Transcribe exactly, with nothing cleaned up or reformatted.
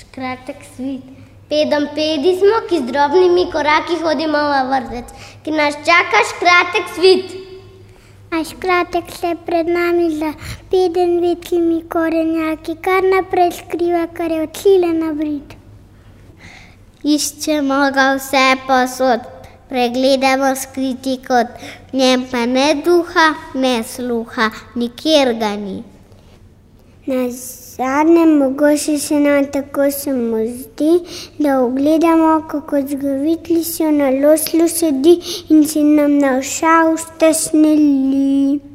kratek svit. Pedompedi smo, ki z drobnimi koraki hodimo v vrtec, ki nas čaka škratek svit. A škratek se pred nami za peden vetlimi korenjaki, kar naprej skriva, kar je od sile nabrit. Iščemo ga vse posod, pregledamo skriti kot, v njem pa ne duha, ne sluha, nikjer ga ni. Na zadnjem mogoče se nam tako samo zdi, da ugledamo, kako zgovitli so na loslu sedi in se nam na vša usta sneli.